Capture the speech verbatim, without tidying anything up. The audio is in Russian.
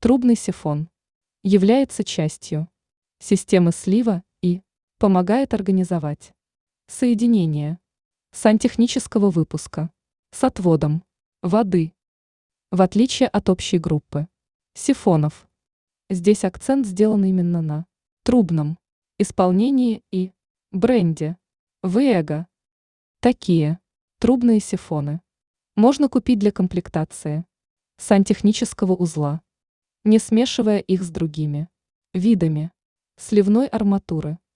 Трубный сифон является частью системы слива и помогает организовать соединение сантехнического выпуска с отводом воды. В отличие от общей группы сифонов, здесь акцент сделан именно на трубном исполнении и бренде Вега. Такие трубные сифоны можно купить для комплектации сантехнического узла, не смешивая их с другими видами сливной арматуры.